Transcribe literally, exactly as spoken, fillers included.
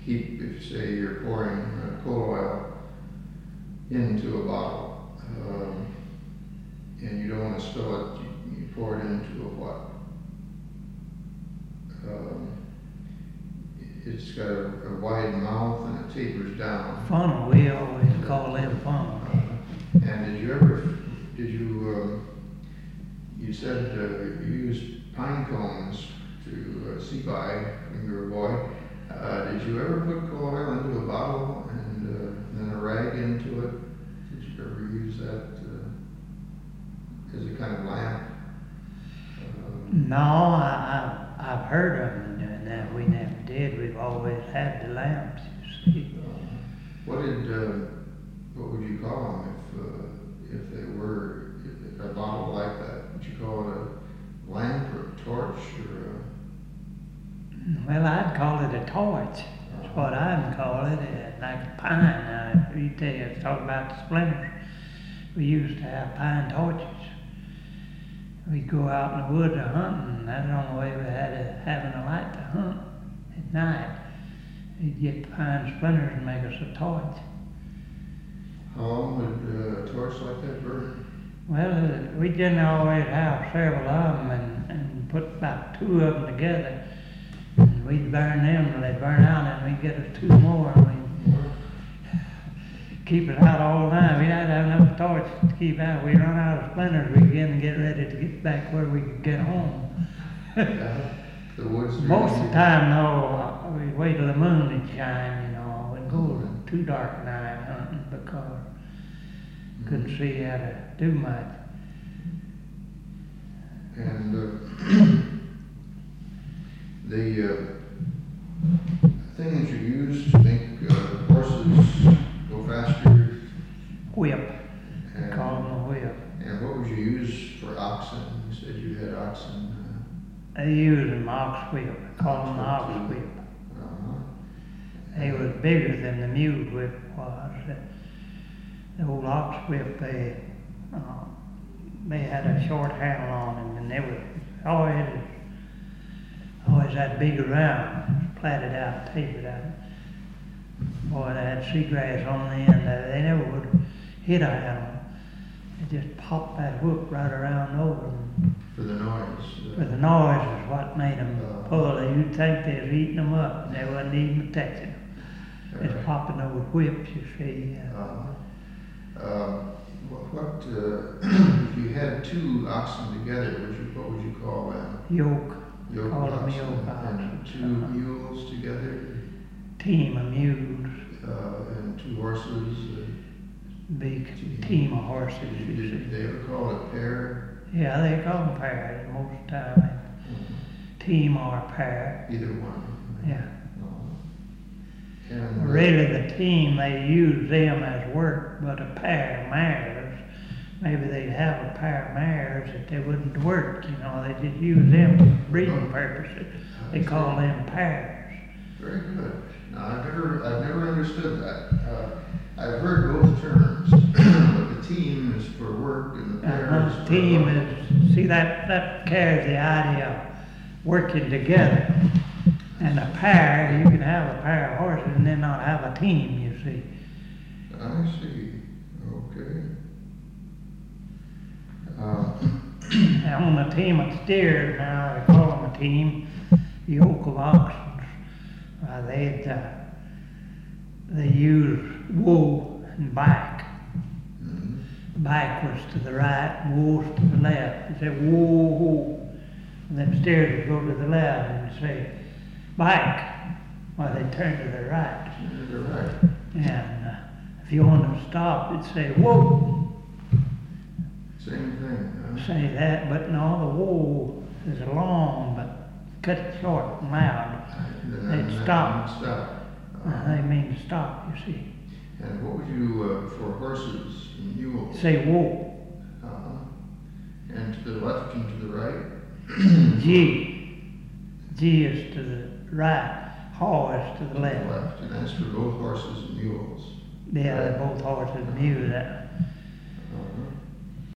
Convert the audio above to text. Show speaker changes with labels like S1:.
S1: keep, if say you're pouring uh, coal oil into a bottle, um, and you don't want to spill it, you, you pour it into a what? Um, it's got a, a wide mouth and it tapers down.
S2: Funnel, we always call them funnel.
S1: Uh, and did you ever, did you, um, you said uh, you used pine cones to uh, see by when you were a boy. Uh, did you ever put coal oil into a bottle and uh, then a rag into it? Did you ever use that uh, as a kind of lamp? Um,
S2: No, I, I, I've heard of them doing that. We never did. We've always had the lamps, you see.
S1: uh, what did, uh, what would you call them if, uh, if they were if a bottle like that? Would you call it a lamp or a torch or a...
S2: Well, I'd call it a torch. That's what I'd call it, uh, like a pine. Uh, you tell you, talk about the splinters. We used to have pine torches. We'd go out in the woods a hunting, and that's the only way we had of having a light to hunt at night. We'd get pine splinters and make us a torch.
S1: How long would uh, a torch like that burn?
S2: Well, uh, we didn't always have several of them, and, and put about two of them together. And we'd burn them and they'd burn out, and we'd get us two more, and we'd keep it out all the time. We'd have to have enough torches to keep out. We'd run out of splinters, we'd begin to get ready to get back where we could get home.
S1: Yeah, the woods.
S2: Most of the time, though, we'd wait till the moon would shine, you know, and go too dark night hunting because we couldn't see how to do much.
S1: And uh, the uh, thing that you use to make uh, horses go faster.
S2: Whip.
S1: And,
S2: Call them a whip.
S1: and what would you use for oxen? You said you had oxen.
S2: They use them ox whip. Call them the ox whip.
S1: Uh, uh-huh.
S2: They was bigger than the mule whip was. The old ox whip, they uh, they had a short handle on them, and they were always always that big around, platted out, tapered out. Boy, they had seagrass on the end. They never would hit a animal. They just popped that hook right around over them.
S1: For the noise. Uh,
S2: But the noise is what made them
S1: Uh,
S2: pull. You'd think they was eating them up, and they wasn't even protecting them. It's
S1: right.
S2: popping those whips, you see. Uh,
S1: Uh, uh, what, what uh, if you had two oxen together, would you, what would you call them?
S2: yoke,
S1: Yoke
S2: call them
S1: oxen
S2: yoke
S1: and
S2: oxen.
S1: two mules together,
S2: Team of mules,
S1: uh, and two horses. Uh,
S2: big team of horses, you
S1: did
S2: see.
S1: they ever call it a pair?
S2: Yeah, they call them pairs most of the time. Team or a pair.
S1: Either one.
S2: Yeah.
S1: Uh, and, uh,
S2: Really, the team, they use them as work, but a pair of mares, maybe they'd have a pair of mares that they wouldn't work, you know, they just use them for breeding purposes. They call them pairs.
S1: Very good. Now, I've never, I've never understood that. Uh, I've heard both terms, but the team is for work and the pair is
S2: Uh-huh.
S1: for...
S2: Team is, see, that, that carries the idea of working together. And a pair, you can have a pair of horses and then not have a team, you see.
S1: I see. Okay. Uh,
S2: And on a team of steers, now they call them a team, yoke of oxen. Uh, they'd, uh, they use wool and back.
S1: mm,
S2: Back was to the right, wool to the left. They say wool, wool. And then steers would go to the left and say back, while they turn to the right.
S1: you're right.
S2: And uh, if you want to stop, it'd say whoa.
S1: Same thing. Huh?
S2: Say that, but no, the whoa is long, but cut it short and loud.
S1: Then
S2: They'd
S1: that-
S2: stop.
S1: that- Stop.
S2: Uh, they mean to stop, you see.
S1: And what would you, uh, for horses and mules?
S2: Say whoa.
S1: Uh, and to the left and to the right?
S2: G. G is to the right, haw is to the left.
S1: Left, and that's for both horses and mules.
S2: Yeah, they're both horses and mules. That